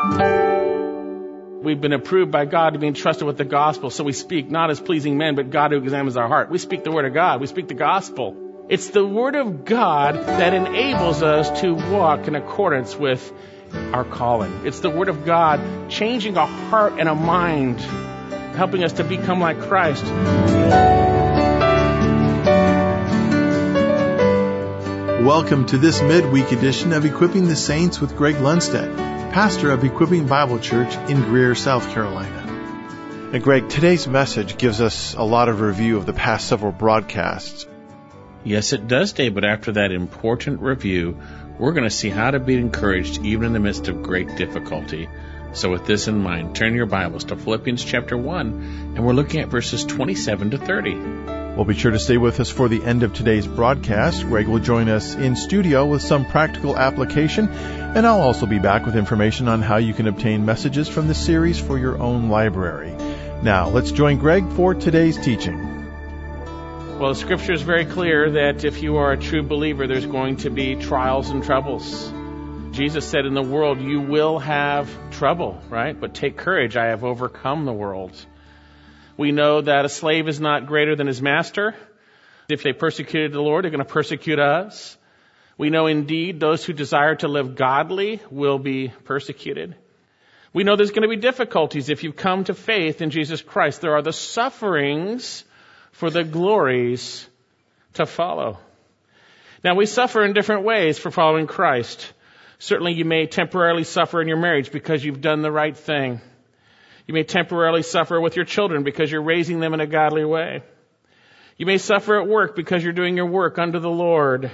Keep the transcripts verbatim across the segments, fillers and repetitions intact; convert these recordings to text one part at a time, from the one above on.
We've been approved by God to be entrusted with the gospel, so we speak not as pleasing men, but God who examines our heart. We speak the word of God. We speak the gospel. It's the word of God that enables us to walk in accordance with our calling. It's the word of God changing a heart and a mind, helping us to become like Christ. Welcome to this midweek edition of Equipping the Saints with Greg Lundstedt, pastor of Equipping Bible Church in Greer, South Carolina. And Greg, today's message gives us a lot of review of the past several broadcasts. Yes, it does, Dave, but after that important review, we're going to see how to be encouraged even in the midst of great difficulty. So with this in mind, turn your Bibles to Philippians chapter one, and we're looking at verses twenty-seven to thirty. Well, be sure to stay with us for the end of today's broadcast. Greg will join us in studio with some practical application, and I'll also be back with information on how you can obtain messages from the series for your own library. Now, let's join Greg for today's teaching. Well, the scripture is very clear that if you are a true believer, there's going to be trials and troubles. Jesus said, in the world you will have trouble, right? But take courage, I have overcome the world. We know that a slave is not greater than his master. If they persecuted the Lord, they're going to persecute us. We know indeed those who desire to live godly will be persecuted. We know there's going to be difficulties if you come to faith in Jesus Christ. There are the sufferings for the glories to follow. Now, we suffer in different ways for following Christ. Certainly, you may temporarily suffer in your marriage because you've done the right thing. You may temporarily suffer with your children because you're raising them in a godly way. You may suffer at work because you're doing your work under the Lord.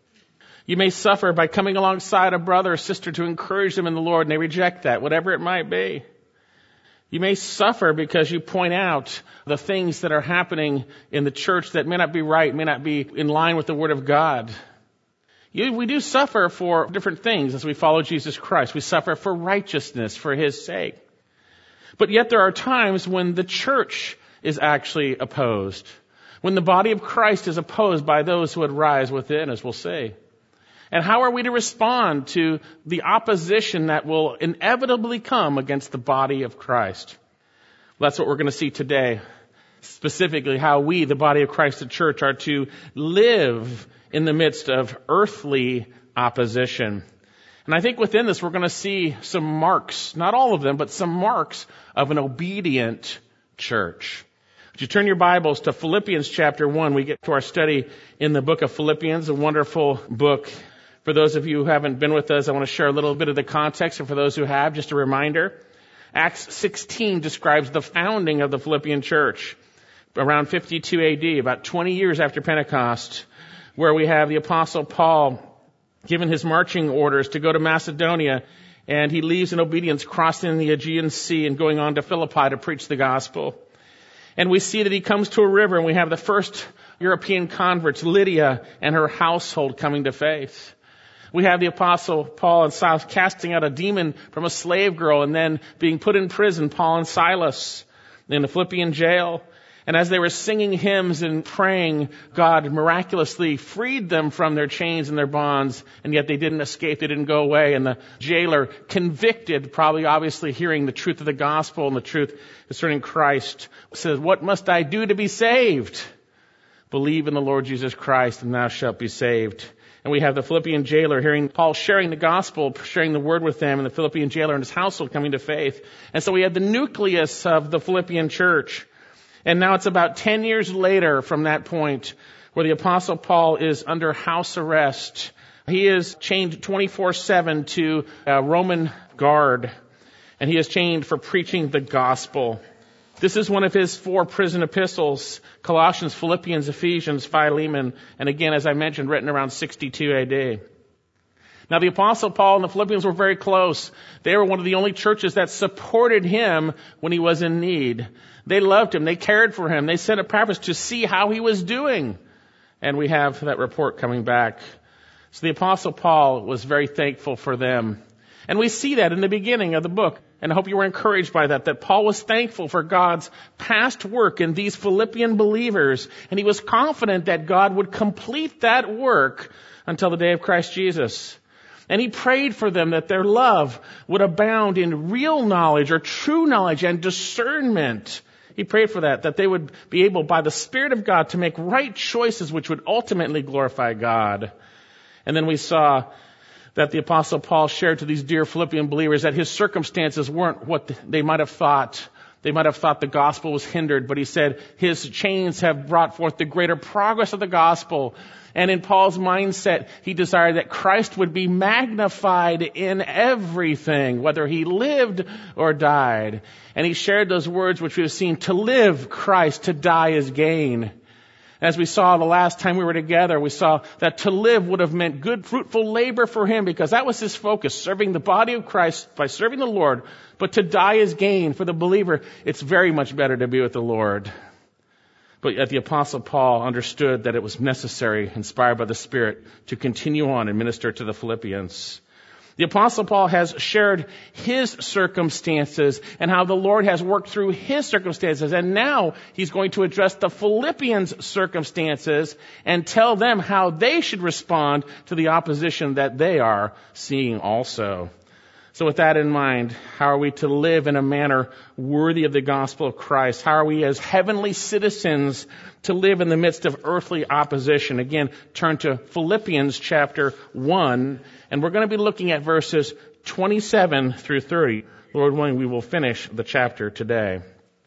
You may suffer by coming alongside a brother or sister to encourage them in the Lord, and they reject that, whatever it might be. You may suffer because you point out the things that are happening in the church that may not be right, may not be in line with the Word of God. You, we do suffer for different things as we follow Jesus Christ. We suffer for righteousness, for His sake. But yet there are times when the church is actually opposed, when the body of Christ is opposed by those who would rise within, as we'll see. And how are we to respond to the opposition that will inevitably come against the body of Christ? Well, that's what we're going to see today. Specifically, how we, the body of Christ, the church, are to live in the midst of earthly opposition. And I think within this, we're going to see some marks, not all of them, but some marks of an obedient church. Would you turn your Bibles to Philippians chapter one? We get to our study in the book of Philippians, a wonderful book. For those of you who haven't been with us, I want to share a little bit of the context. And for those who have, just a reminder, Acts sixteen describes the founding of the Philippian church around fifty-two A D, about twenty years after Pentecost, where we have the Apostle Paul given his marching orders to go to Macedonia, and he leaves in obedience, crossing the Aegean Sea and going on to Philippi to preach the gospel. And we see that he comes to a river, and we have the first European converts, Lydia and her household, coming to faith. We have the Apostle Paul and Silas casting out a demon from a slave girl and then being put in prison, Paul and Silas, in the Philippian jail. And as they were singing hymns and praying, God miraculously freed them from their chains and their bonds, and yet they didn't escape, they didn't go away. And the jailer, convicted, probably obviously hearing the truth of the gospel and the truth concerning Christ, says, "What must I do to be saved?" "Believe in the Lord Jesus Christ, and thou shalt be saved." And we have the Philippian jailer hearing Paul sharing the gospel, sharing the word with them, and the Philippian jailer and his household coming to faith. And so we have the nucleus of the Philippian church. And now it's about ten years later from that point where the Apostle Paul is under house arrest. He is chained twenty-four seven to a Roman guard, and he is chained for preaching the gospel. This is one of his four prison epistles, Colossians, Philippians, Ephesians, Philemon, and again, as I mentioned, written around sixty-two A D. Now, the Apostle Paul and the Philippians were very close. They were one of the only churches that supported him when he was in need. They loved him. They cared for him. They sent Epaphras to see how he was doing. And we have that report coming back. So the Apostle Paul was very thankful for them. And we see that in the beginning of the book. And I hope you were encouraged by that, that Paul was thankful for God's past work in these Philippian believers. And he was confident that God would complete that work until the day of Christ Jesus. And he prayed for them that their love would abound in real knowledge or true knowledge and discernment. He prayed for that, that they would be able by the Spirit of God to make right choices which would ultimately glorify God. And then we saw that the Apostle Paul shared to these dear Philippian believers that his circumstances weren't what they might have thought. They might have thought the gospel was hindered, but he said his chains have brought forth the greater progress of the gospel. And in Paul's mindset, he desired that Christ would be magnified in everything, whether he lived or died. And he shared those words which we have seen, to live Christ, to die is gain. As we saw the last time we were together, we saw that to live would have meant good, fruitful labor for him, because that was his focus, serving the body of Christ by serving the Lord. But to die is gain. For the believer, it's very much better to be with the Lord. But yet the Apostle Paul understood that it was necessary, inspired by the Spirit, to continue on and minister to the Philippians. The Apostle Paul has shared his circumstances and how the Lord has worked through his circumstances. And now he's going to address the Philippians' circumstances and tell them how they should respond to the opposition that they are seeing also. So with that in mind, how are we to live in a manner worthy of the gospel of Christ? How are we as heavenly citizens to live in the midst of earthly opposition? Again, turn to Philippians chapter one, and we're going to be looking at verses twenty-seven through thirty. Lord willing, we will finish the chapter today.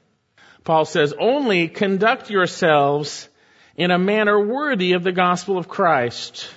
Paul says, "Only conduct yourselves in a manner worthy of the gospel of Christ,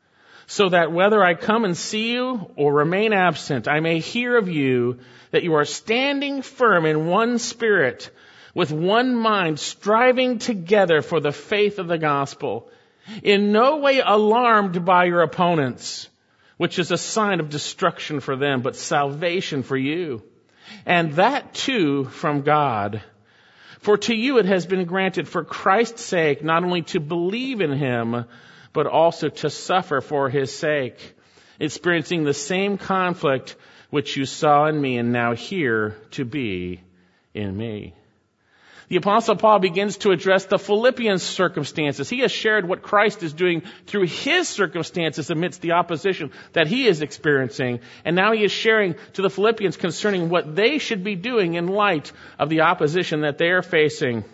so that whether I come and see you or remain absent, I may hear of you that you are standing firm in one spirit, with one mind, striving together for the faith of the gospel, in no way alarmed by your opponents, which is a sign of destruction for them, but salvation for you. And that too from God. For to you it has been granted for Christ's sake not only to believe in him, but also to suffer for his sake, experiencing the same conflict which you saw in me and now hear to be in me." The Apostle Paul begins to address the Philippians' circumstances. He has shared what Christ is doing through his circumstances amidst the opposition that he is experiencing. And now he is sharing to the Philippians concerning what they should be doing in light of the opposition that they are facing.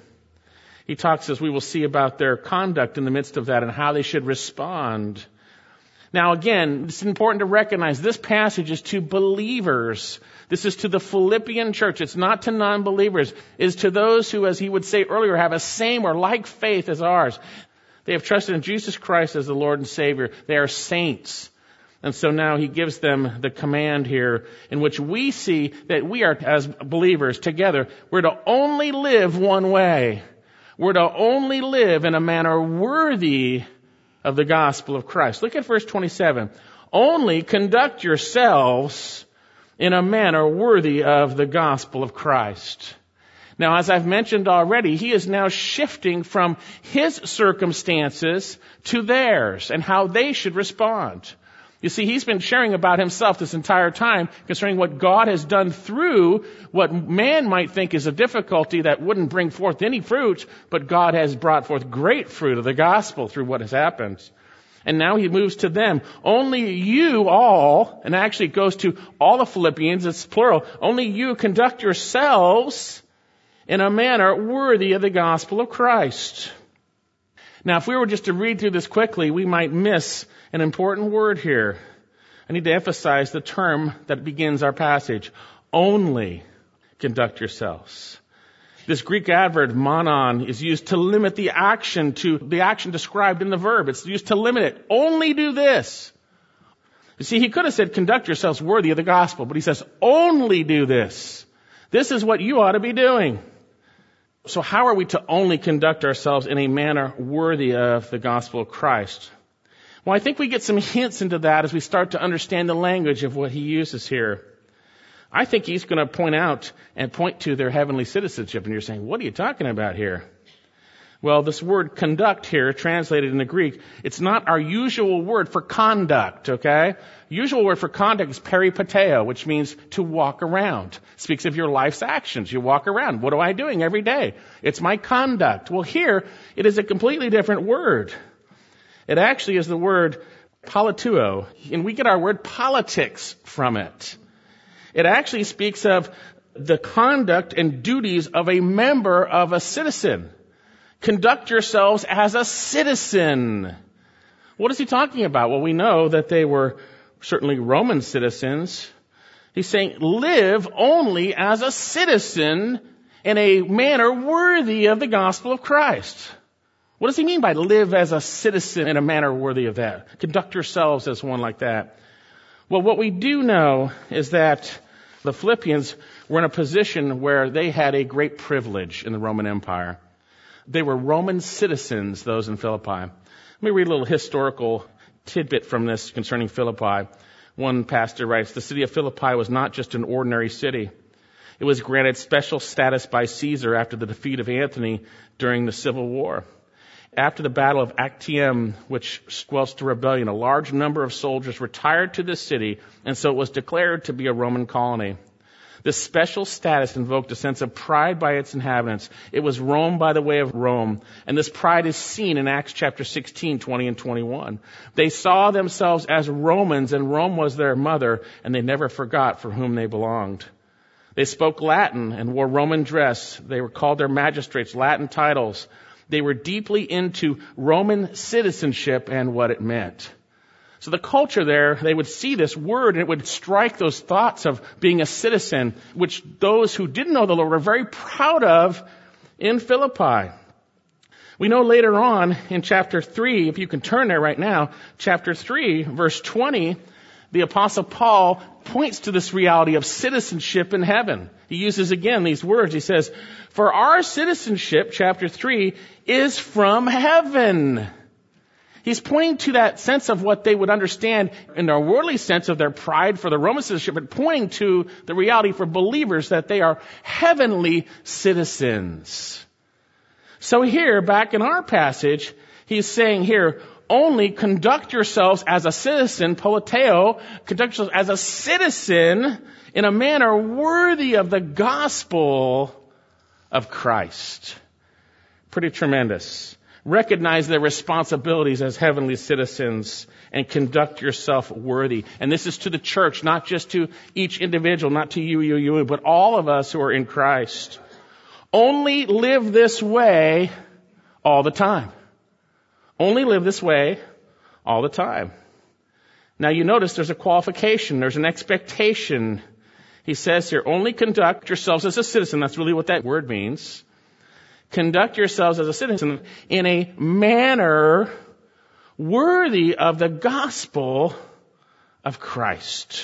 He talks, as we will see, about their conduct in the midst of that and how they should respond. Now again, it's important to recognize this passage is to believers. This is to the Philippian church. It's not to non-believers. It is to those who, as he would say earlier, have a same or like faith as ours. They have trusted in Jesus Christ as the Lord and Savior. They are saints. And so now he gives them the command here in which we see that we are, as believers together, we're to only live one way. We're to only live in a manner worthy of the gospel of Christ. Look at verse twenty-seven. "Only conduct yourselves in a manner worthy of the gospel of Christ." Now, as I've mentioned already, he is now shifting from his circumstances to theirs and how they should respond. You see, he's been sharing about himself this entire time concerning what God has done through what man might think is a difficulty that wouldn't bring forth any fruit, but God has brought forth great fruit of the gospel through what has happened. And now he moves to them. "Only you all," and actually it goes to all the Philippians, it's plural, "only you conduct yourselves in a manner worthy of the gospel of Christ." Now, if we were just to read through this quickly, we might miss an important word here. I need to emphasize the term that begins our passage. Only conduct yourselves. This Greek adverb, monon, is used to limit the action to the action described in the verb. It's used to limit it. Only do this. You see, he could have said, conduct yourselves worthy of the gospel, but he says, only do this. This is what you ought to be doing. So how are we to only conduct ourselves in a manner worthy of the gospel of Christ? Well, I think we get some hints into that as we start to understand the language of what he uses here. I think he's going to point out and point to their heavenly citizenship. And you're saying, what are you talking about here? Well, this word conduct here, translated in the Greek, it's not our usual word for conduct, okay? Usual word for conduct is peripateo, which means to walk around. It speaks of your life's actions. You walk around. What am I doing every day? It's my conduct. Well, here, it is a completely different word. It actually is the word polituo, and we get our word politics from it. It actually speaks of the conduct and duties of a member of a citizen. Conduct yourselves as a citizen. What is he talking about? Well, we know that they were certainly Roman citizens. He's saying, live only as a citizen in a manner worthy of the gospel of Christ. What does he mean by live as a citizen in a manner worthy of that? Conduct yourselves as one like that. Well, what we do know is that the Philippians were in a position where they had a great privilege in the Roman Empire. They were Roman citizens, those in Philippi. Let me read a little historical tidbit from this concerning Philippi. One pastor writes, the city of Philippi was not just an ordinary city. It was granted special status by Caesar after the defeat of Antony during the Civil War. After the Battle of Actium, which squelched the rebellion, a large number of soldiers retired to this city, and so it was declared to be a Roman colony. This special status invoked a sense of pride by its inhabitants. It was Rome by the way of Rome, and this pride is seen in Acts chapter sixteen, twenty and twenty-one. They saw themselves as Romans, and Rome was their mother, and they never forgot for whom they belonged. They spoke Latin and wore Roman dress. They were called their magistrates, Latin titles. They were deeply into Roman citizenship and what it meant. So the culture there, they would see this word and it would strike those thoughts of being a citizen, which those who didn't know the Lord were very proud of in Philippi. We know later on in chapter three, if you can turn there right now, chapter three, verse twenty, the Apostle Paul points to this reality of citizenship in heaven. He uses again these words. He says, for our citizenship, chapter three, is from heaven. He's pointing to that sense of what they would understand in their worldly sense of their pride for the Roman citizenship, but pointing to the reality for believers that they are heavenly citizens. So here, back in our passage, he's saying here, only conduct yourselves as a citizen, politeo, conduct yourselves as a citizen in a manner worthy of the gospel of Christ. Pretty tremendous. Recognize their responsibilities as heavenly citizens and conduct yourself worthy. And this is to the church, not just to each individual, not to you, you, you, but all of us who are in Christ. Only live this way all the time. Only live this way all the time. Now you notice there's a qualification, there's an expectation. He says here, only conduct yourselves as a citizen. That's really what that word means. Conduct yourselves as a citizen in a manner worthy of the gospel of Christ.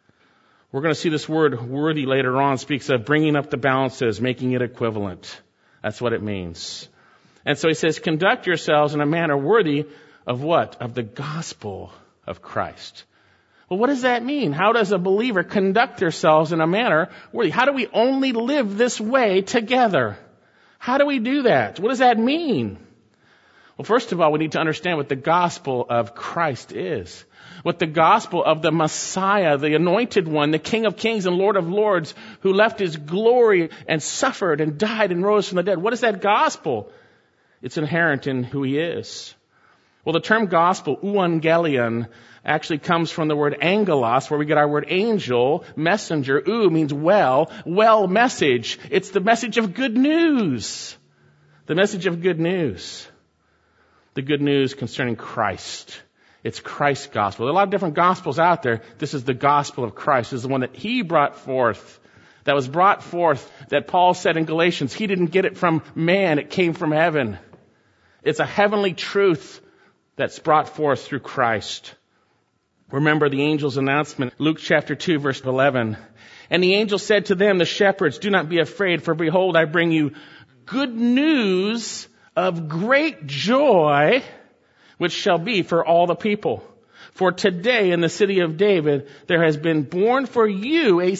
We're going to see this word worthy later on speaks of bringing up the balances, making it equivalent. That's what it means. And so he says, conduct yourselves in a manner worthy of what? Of the gospel of Christ. Well, what does that mean? How does a believer conduct themselves in a manner worthy? How do we only live this way together? How do we do that? What does that mean? Well, first of all, we need to understand what the gospel of Christ is. What the gospel of the Messiah, the anointed one, the King of Kings and Lord of Lords, who left his glory and suffered and died and rose from the dead. What is that gospel? It's inherent in who he is. Well, the term gospel, euangelion, actually comes from the word angelos, where we get our word angel, messenger. Eu means well, well message. It's the message of good news. The message of good news. The good news concerning Christ. It's Christ's gospel. There are a lot of different gospels out there. This is the gospel of Christ. This is the one that he brought forth. That was brought forth, that Paul said in Galatians, he didn't get it from man, it came from heaven. It's a heavenly truth that's brought forth through Christ. Remember the angel's announcement, Luke chapter two, verse eleven. And the angel said to them, the shepherds, do not be afraid, for behold, I bring you good news of great joy, which shall be for all the people. For today in the city of David, there has been born for you a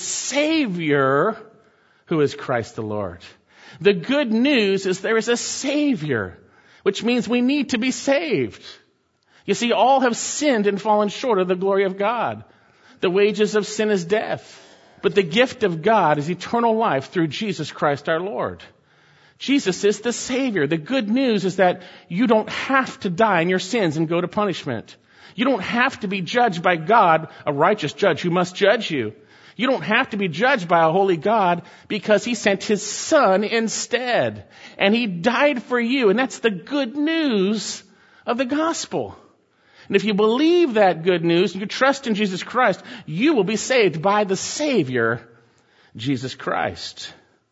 Savior who is Christ the Lord. The good news is there is a Savior, which means we need to be saved. You see, all have sinned and fallen short of the glory of God. The wages of sin is death. But the gift of God is eternal life through Jesus Christ our Lord. Jesus is the Savior. The good news is that you don't have to die in your sins and go to punishment. You don't have to be judged by God, a righteous judge who must judge you. You don't have to be judged by a holy God because he sent his son instead. And he died for you. And that's the good news of the gospel. And if you believe that good news and you trust in Jesus Christ, you will be saved by the Savior, Jesus Christ.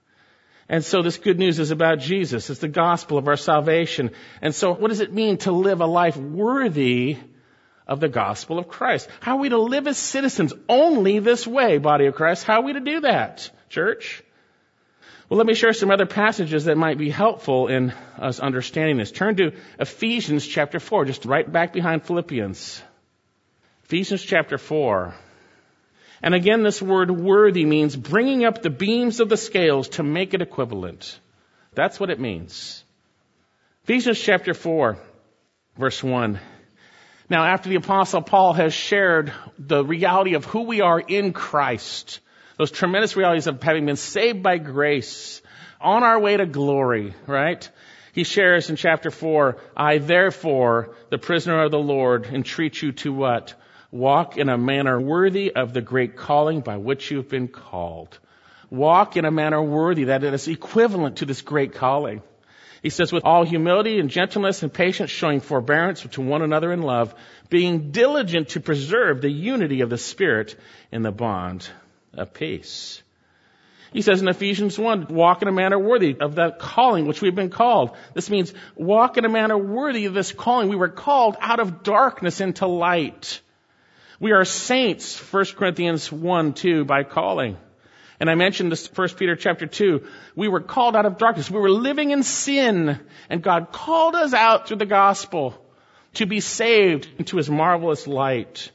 And so this good news is about Jesus. It's the gospel of our salvation. And so what does it mean to live a life worthy of the gospel of Christ? How are we to live as citizens? Only this way, body of Christ. How are we to do that, church? Well, let me share some other passages that might be helpful in us understanding this. Turn to Ephesians chapter four, just right back behind Philippians. Ephesians chapter four. And again, this word worthy means bringing up the beams of the scales to make it equivalent. That's what it means. Ephesians chapter four, verse one. Now, after the Apostle Paul has shared the reality of who we are in Christ, those tremendous realities of having been saved by grace, on our way to glory, right? He shares in chapter four, I therefore, the prisoner of the Lord, entreat you to what? Walk in a manner worthy of the great calling by which you've been called. Walk in a manner worthy, that is equivalent to this great calling. He says, with all humility and gentleness and patience, showing forbearance to one another in love, being diligent to preserve the unity of the Spirit in the bond of peace. He says in Ephesians one, walk in a manner worthy of that calling which we've been called. This means walk in a manner worthy of this calling. We were called out of darkness into light. We are saints, First Corinthians one, two, by calling. And I mentioned this First Peter chapter two. We were called out of darkness. We were living in sin. And God called us out through the gospel to be saved into his marvelous light.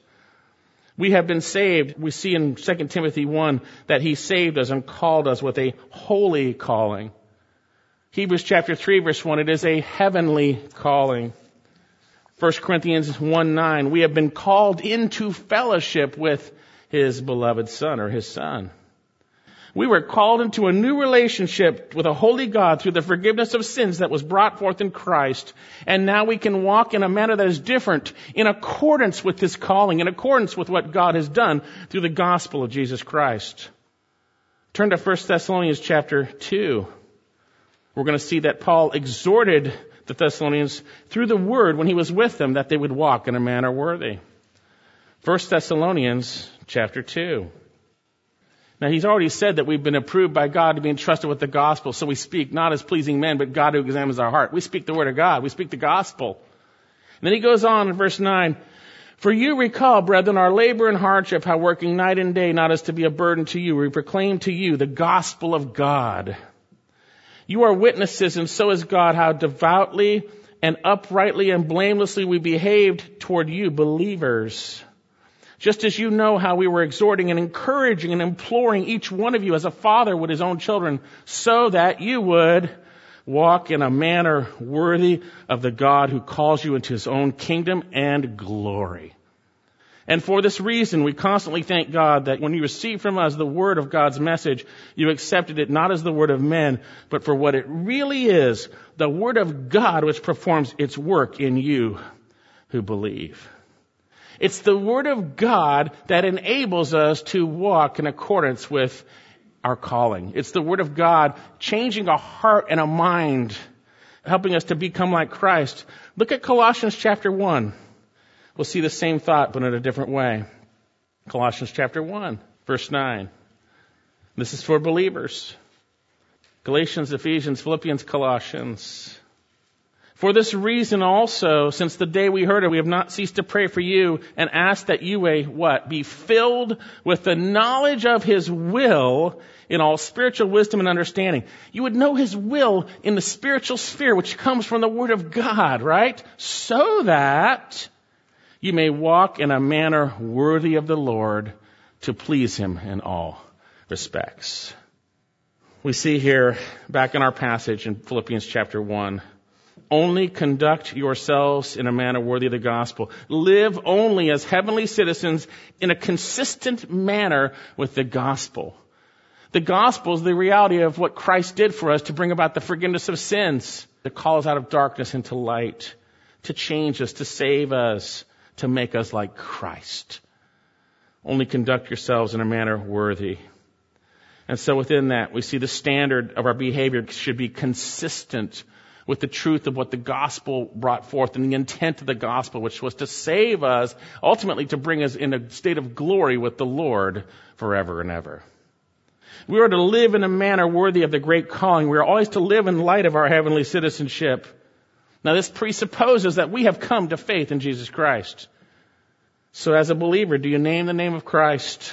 We have been saved. We see in Second Timothy one that he saved us and called us with a holy calling. Hebrews chapter three, verse one, it is a heavenly calling. First Corinthians one, nine, we have been called into fellowship with his beloved Son, or his Son. We were called into a new relationship with a holy God through the forgiveness of sins that was brought forth in Christ. And now we can walk in a manner that is different, in accordance with this calling, in accordance with what God has done through the gospel of Jesus Christ. Turn to First Thessalonians chapter two. We're going to see that Paul exhorted the Thessalonians through the word when he was with them that they would walk in a manner worthy. First Thessalonians chapter two. Now, he's already said that we've been approved by God to be entrusted with the gospel, so we speak not as pleasing men, but God who examines our heart. We speak the word of God. We speak the gospel. And then he goes on in verse nine, for you recall, brethren, our labor and hardship, how working night and day, not as to be a burden to you, we proclaim to you the gospel of God. You are witnesses, and so is God, how devoutly and uprightly and blamelessly we behaved toward you, believers. Just as you know how we were exhorting and encouraging and imploring each one of you as a father would his own children, so that you would walk in a manner worthy of the God who calls you into his own kingdom and glory. And for this reason, we constantly thank God that when you received from us the word of God's message, you accepted it not as the word of men, but for what it really is, the word of God which performs its work in you who believe. It's the word of God that enables us to walk in accordance with our calling. It's the word of God changing a heart and a mind, helping us to become like Christ. Look at Colossians chapter one. We'll see the same thought, but in a different way. Colossians chapter one, verse nine. This is for believers. Galatians, Ephesians, Philippians, Colossians. For this reason also, since the day we heard it, we have not ceased to pray for you and ask that you may, what? Be filled with the knowledge of his will in all spiritual wisdom and understanding. You would know his will in the spiritual sphere, which comes from the word of God, right? So that you may walk in a manner worthy of the Lord to please him in all respects. We see here, back in our passage in Philippians chapter one, only conduct yourselves in a manner worthy of the gospel. Live only as heavenly citizens in a consistent manner with the gospel. The gospel is the reality of what Christ did for us to bring about the forgiveness of sins, to call us out of darkness into light, to change us, to save us, to make us like Christ. Only conduct yourselves in a manner worthy. And so within that, we see the standard of our behavior should be consistent with the truth of what the gospel brought forth and the intent of the gospel, which was to save us, ultimately to bring us in a state of glory with the Lord forever and ever. We are to live in a manner worthy of the great calling. We are always to live in light of our heavenly citizenship. Now, this presupposes that we have come to faith in Jesus Christ. So as a believer, do you name the name of Christ?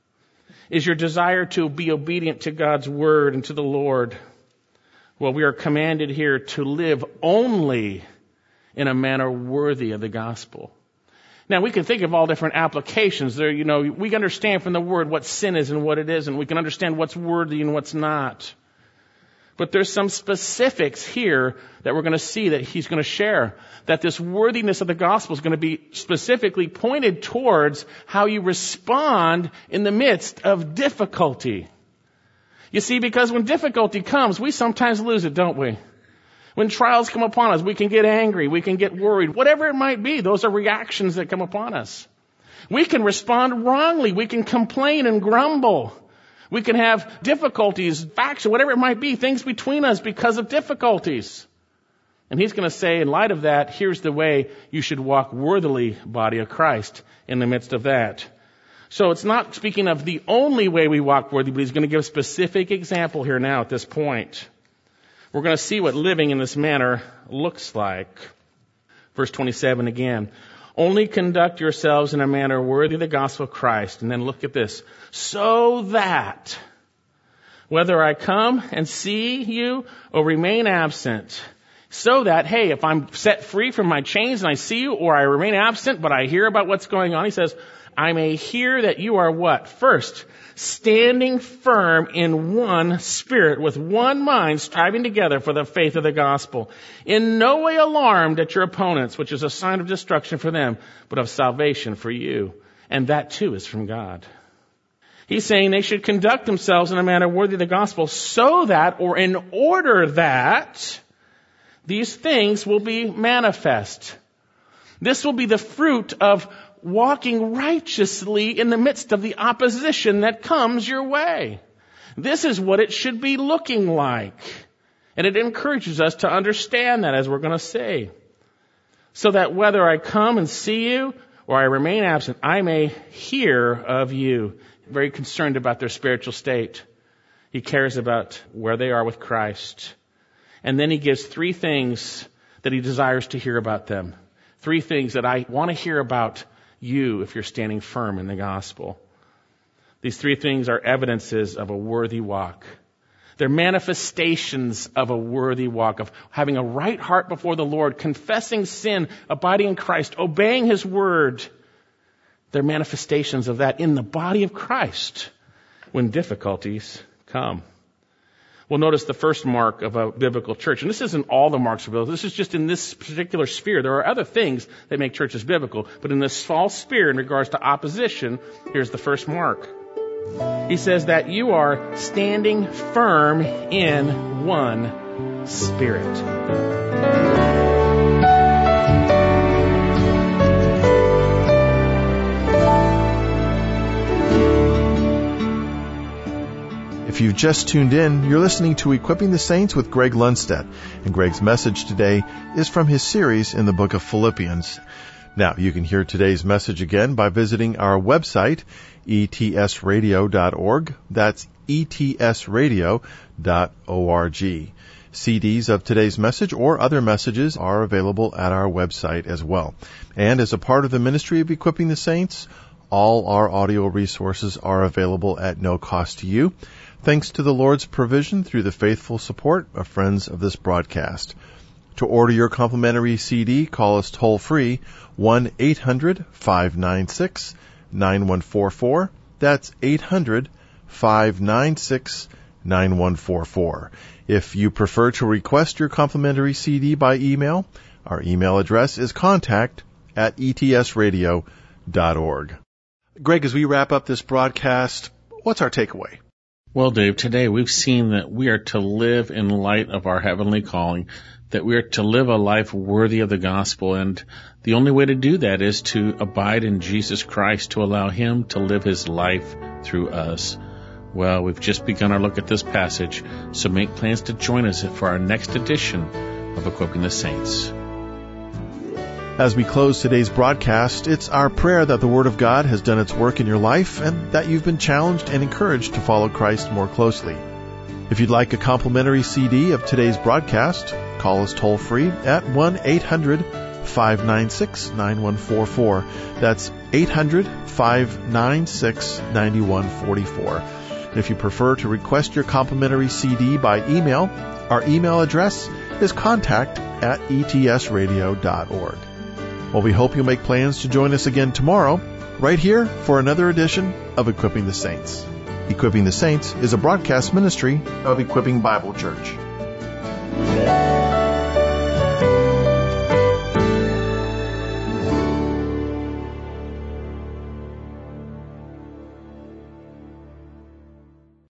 Is your desire to be obedient to God's word and to the Lord? Well, we are commanded here to live only in a manner worthy of the gospel. Now, we can think of all different applications. There, you know, we understand from the word what sin is and what it isn't. We can understand what's worthy and what's not. But there's some specifics here that we're going to see that he's going to share. That this worthiness of the gospel is going to be specifically pointed towards how you respond in the midst of difficulty. You see, because when difficulty comes, we sometimes lose it, don't we? When trials come upon us, we can get angry, we can get worried. Whatever it might be, those are reactions that come upon us. We can respond wrongly. We can complain and grumble. We can have difficulties, faction, whatever it might be, things between us because of difficulties. And he's going to say, in light of that, here's the way you should walk worthily, body of Christ, in the midst of that. So it's not speaking of the only way we walk worthy, but he's going to give a specific example here now at this point. We're going to see what living in this manner looks like. Verse twenty-seven again. Only conduct yourselves in a manner worthy of the gospel of Christ. And then look at this. So that, whether I come and see you or remain absent, so that, hey, if I'm set free from my chains and I see you, or I remain absent, but I hear about what's going on, he says, I may hear that you are what? First, standing firm in one spirit, with one mind, striving together for the faith of the gospel, in no way alarmed at your opponents, which is a sign of destruction for them, but of salvation for you. And that too is from God. He's saying they should conduct themselves in a manner worthy of the gospel, so that, or in order that, these things will be manifest. This will be the fruit of walking righteously in the midst of the opposition that comes your way. This is what it should be looking like. And it encourages us to understand that, as we're going to say. So that whether I come and see you or I remain absent, I may hear of you. Very concerned about their spiritual state. He cares about where they are with Christ. And then he gives three things that he desires to hear about them. Three things that I want to hear about you if you're standing firm in the gospel. These three things are evidences of a worthy walk. They're manifestations of a worthy walk, of having a right heart before the Lord, confessing sin, abiding in Christ, obeying his word. They're manifestations of that in the body of Christ when difficulties come. Well, notice the first mark of a biblical church. And this isn't all the marks of biblical. This is just in this particular sphere. There are other things that make churches biblical. But in this false sphere in regards to opposition, here's the first mark. He says that you are standing firm in one spirit. If you've just tuned in, you're listening to Equipping the Saints with Greg Lundstedt, and Greg's message today is from his series in the book of Philippians. Now, you can hear today's message again by visiting our website, e t s radio dot org. That's e t s radio dot org. C Ds of today's message or other messages are available at our website as well. And as a part of the ministry of Equipping the Saints, all our audio resources are available at no cost to you, thanks to the Lord's provision through the faithful support of friends of this broadcast. To order your complimentary C D, call us toll-free, one eight hundred five nine six nine one four four. That's eight hundred five nine six nine one four four. If you prefer to request your complimentary C D by email, our email address is contact at e t s radio dot org. Greg, as we wrap up this broadcast, what's our takeaway? Well, Dave, today we've seen that we are to live in light of our heavenly calling, that we are to live a life worthy of the gospel, and the only way to do that is to abide in Jesus Christ, to allow Him to live His life through us. Well, we've just begun our look at this passage, so make plans to join us for our next edition of Equipping the Saints. As we close today's broadcast, it's our prayer that the Word of God has done its work in your life and that you've been challenged and encouraged to follow Christ more closely. If you'd like a complimentary C D of today's broadcast, call us toll-free at one eight hundred five nine six nine one four four. That's eight hundred five nine six nine one four four. If you prefer to request your complimentary C D by email, our email address is contact at e t s radio dot org. Well, we hope you'll make plans to join us again tomorrow, right here for another edition of Equipping the Saints. Equipping the Saints is a broadcast ministry of Equipping Bible Church.